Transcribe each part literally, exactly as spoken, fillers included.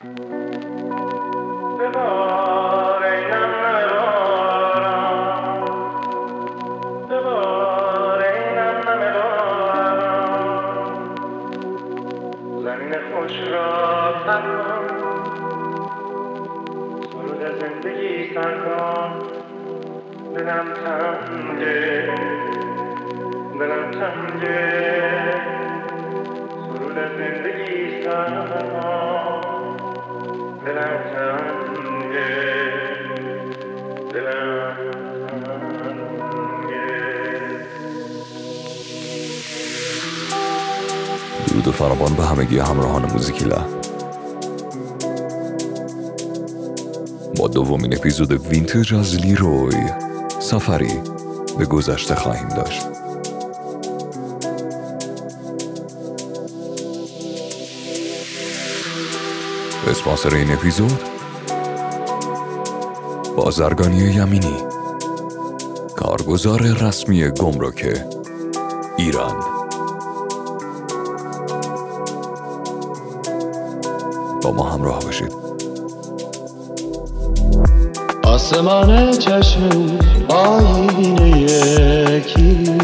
درود فراوان به همگی همراهان موزیکی لحن. با دومین اپیزود وینتج از لیروی سفری به گذشته خواهیم داشت. اسپانسر این اپیزود بازرگانی یمینی، کارگزار رسمی گمرک ایران. با ما همراه باشید. آسمان چشم آینه یکی،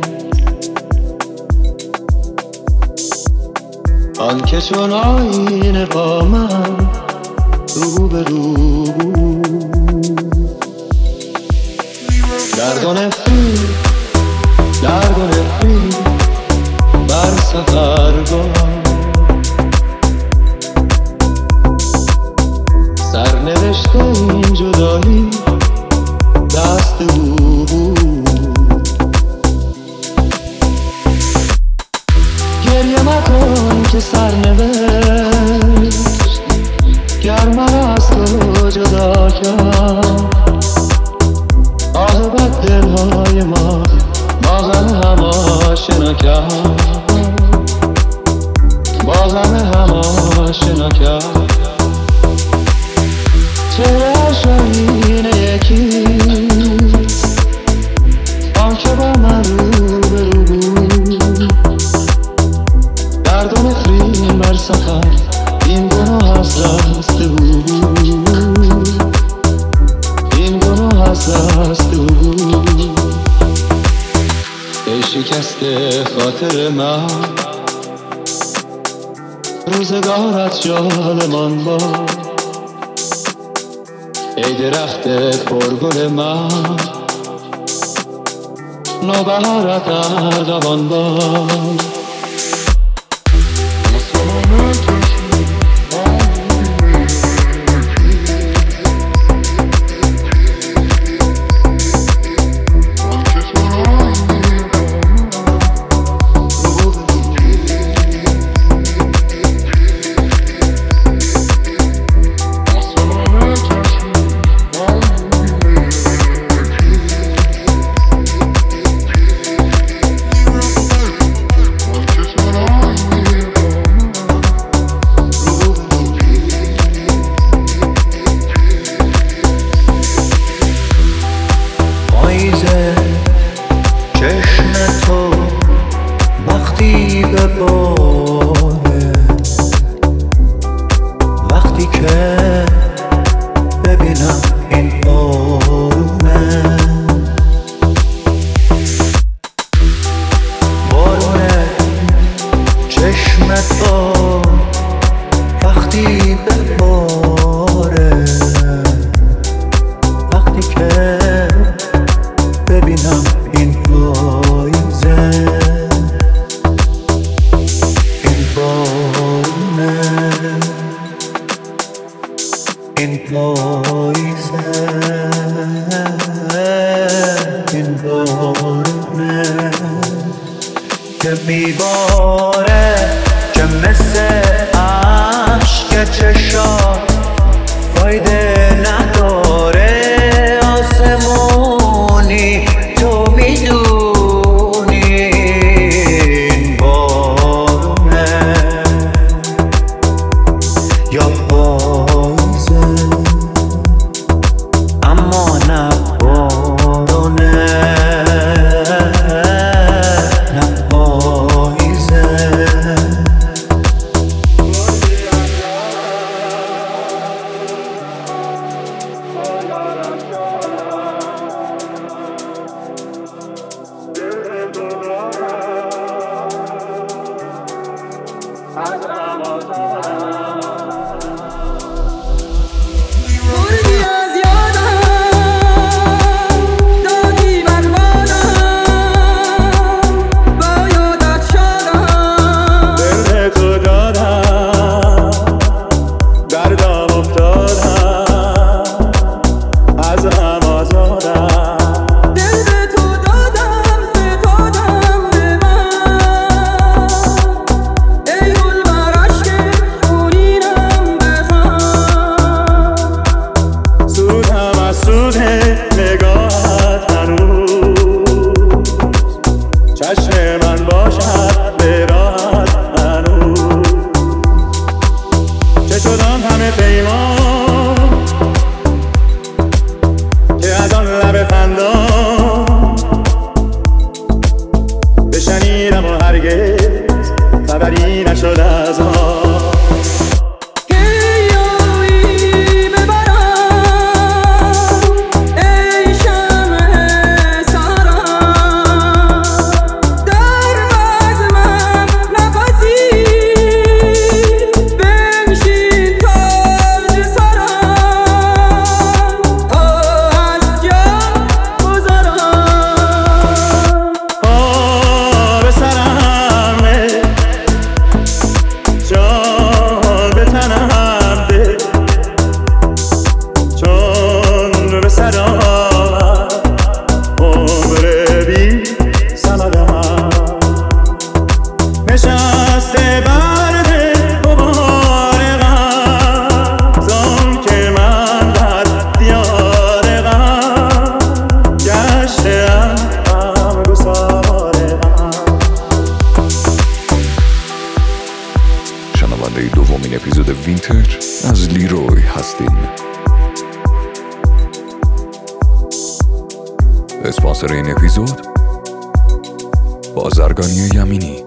آن که چون آینه با من رو به رو درد و نفرین درد و نفرین بر سفرگاه سرنوشت این جدایی دست او بود. گریه مکن که سرنوشت گر مرا از تو جدا کرد، عاقبت دلهای ما با غم هم آشنا کرد، با غم هم آشنا کرد. چهره‌اش آینه یکیست، آن که با من رو به رو بود. درد و نفرین بر سفر این گناه از دست بود، این گناه از دست بود. ای شکسته خاطر من، روزگارت جالمان باد. ای درخت پرگل من، نوبهارت ارغوان باد. دومین اپیزود وینتج از لیروی هستین. اسپانسر این اپیزود بازرگانی یمینی.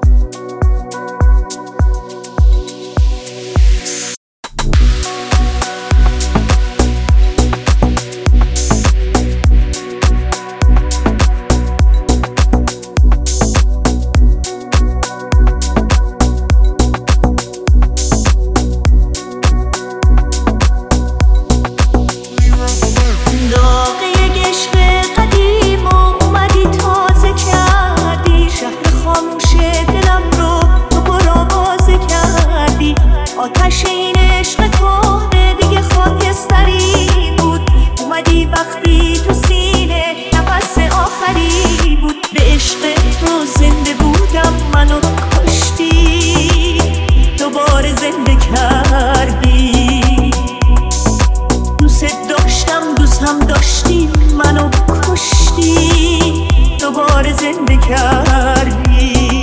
آتش این عشق کهنه دیگه خاکستری بود، اومدی وقتی تو سینه نفس آخری بود. به عشق تو زنده بودم منو کشتی، دوباره زنده کردی. دوست داشتم دوست هم داشتی منو کشتی، دوباره زنده کردی.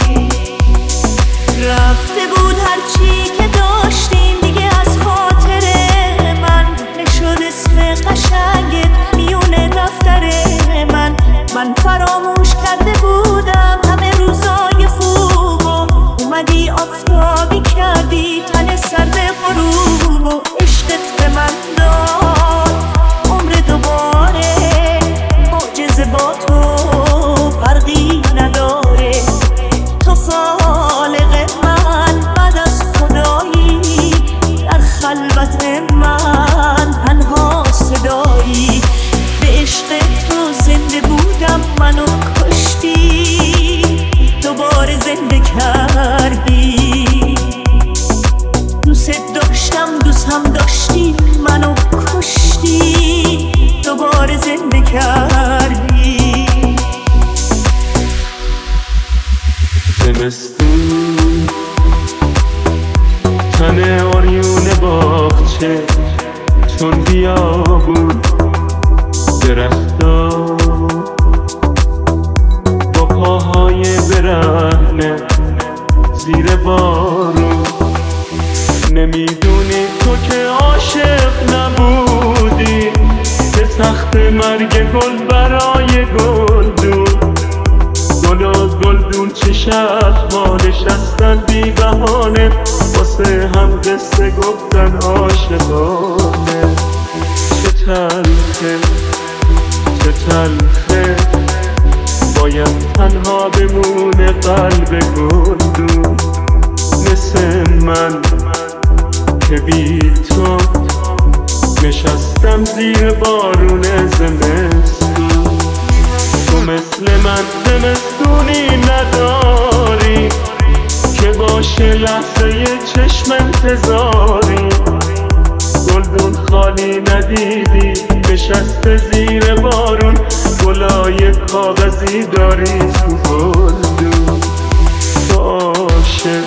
رفته بود هرچی که داشتیم دیگه از خاطره من، نشد اسم قشنگت میونه دفتر من. من فراموش کرده بودم همه روزای خوبو، اومدی آفتابی کردی تن سرد غروب و عشقت به من داد عمر دوباره. معجزه با تو فرقی نداره، تو خالق من بعد از خدایی، در خلوت من تنها صدایی. به عشق تو زنده بودم منو کشتی، دوباره زنده کردی. دوست داشتم دوست هم داشتی منو کشتی، دوباره زنده کردی. زمستون تن آریون باغچه چون بیابون، درختا با پاهای برهنه زیر بارون. نمیدونی تو که عاشق نبودی، به تخت مرگ گل برای گلدون. گل و گلدون چه شب ما نشستن بی بهانه، واسه هم قصه گفتن عاشقانه. چه تلخه چه تلخه باید تنها بمونه قلب گلدون. مثل من که بی تو نشستم زیر بارون زمستون. تو مثل من زمستونی نداری که باشه لحظه چشم انتظاری. گلدون خالی ندیدی نشسته زیر بارون، گلای کاغذی داری تو گلدون. تو عاشق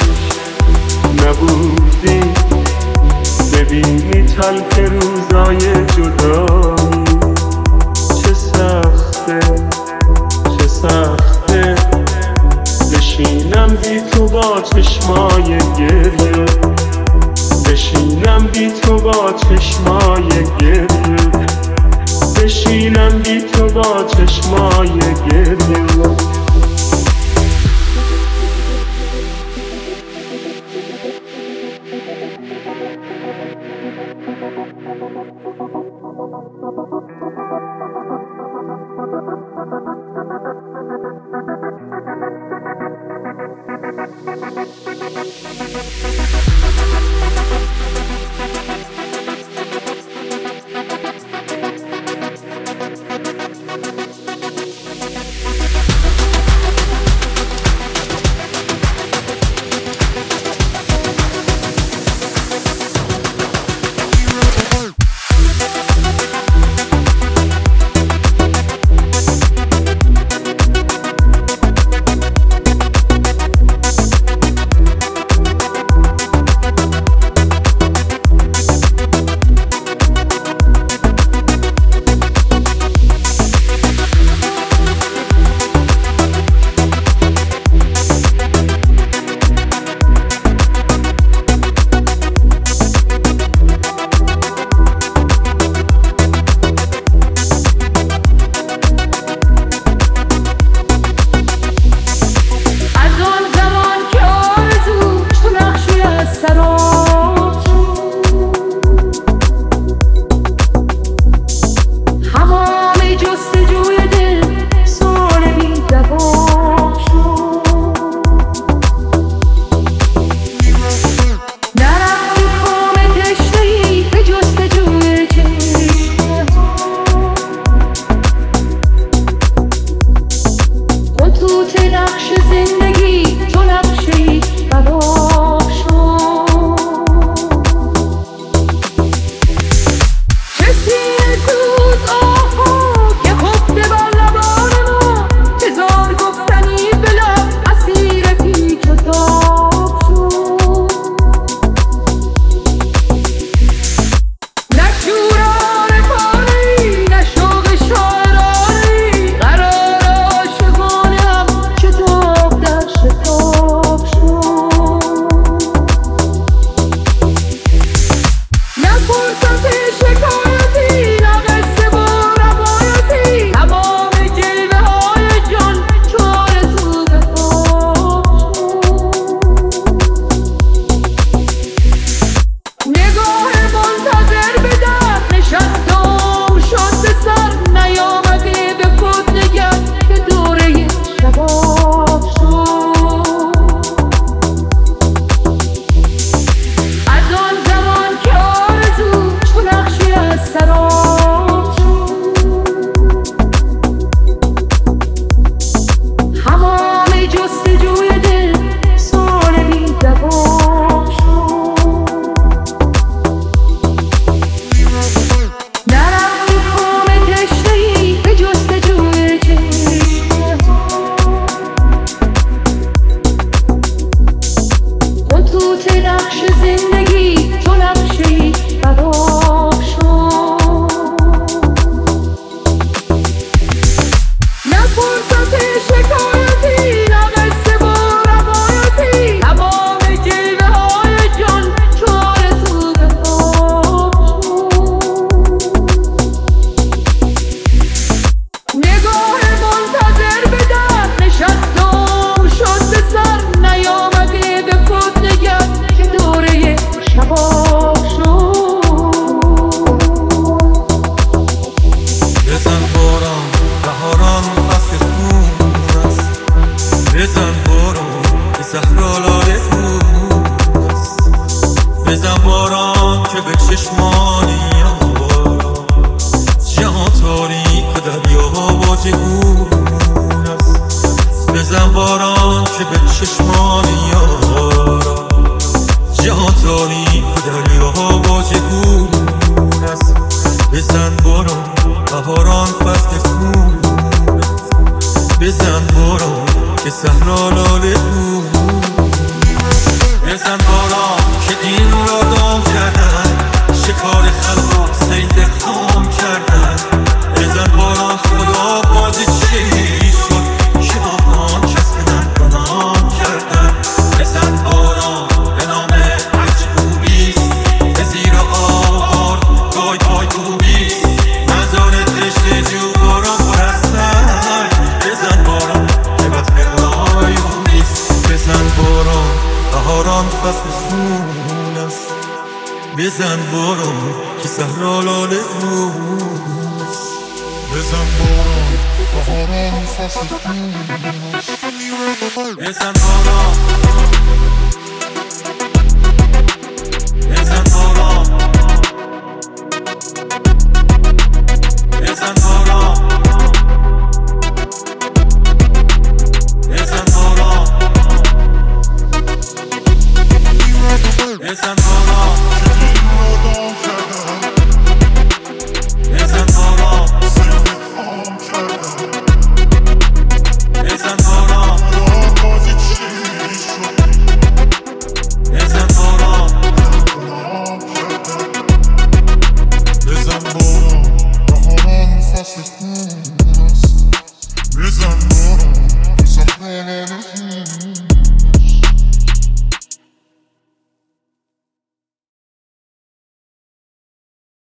نبودی ببینی تلخ روزای جدایی. چه سخته چه سخته بشینم بی تو با چشمای گریه، بشینم بی تو با چشمای گریه، بشینم بی تو با چشمای گریه. نیامده به خود نگر که دوره چشمانی یارا، جهان تاریک و دریا با جهون است. بزن باران که به چشمانی یارا، جهان تاریک و دریا با جهون است. بزن باران بهاران فصل خون است. بزن باران که صحرا لاله بود. بزن باران که این را دام کردن، شکار خلق صید خام کردن. بزن باران خدا بازی چی شد که آن کس بدن کنان کردن. بزن باران به نام عجبوبیست، به زیر آوار گای پای کوبیست. مزارت رشته جو باران پرستن. بزن باران که بد خلایون نیست. بزن باران بهاران فصل خون است. بزن باران که صحرا لاله است. بزن باران بهاران فصل خون است. بزن باران بزن باران بزن باران بزن باران بزن باران بزن باران بزن باران بزن باران بزن باران بهاران فصل خون است. بزن باران که صحرا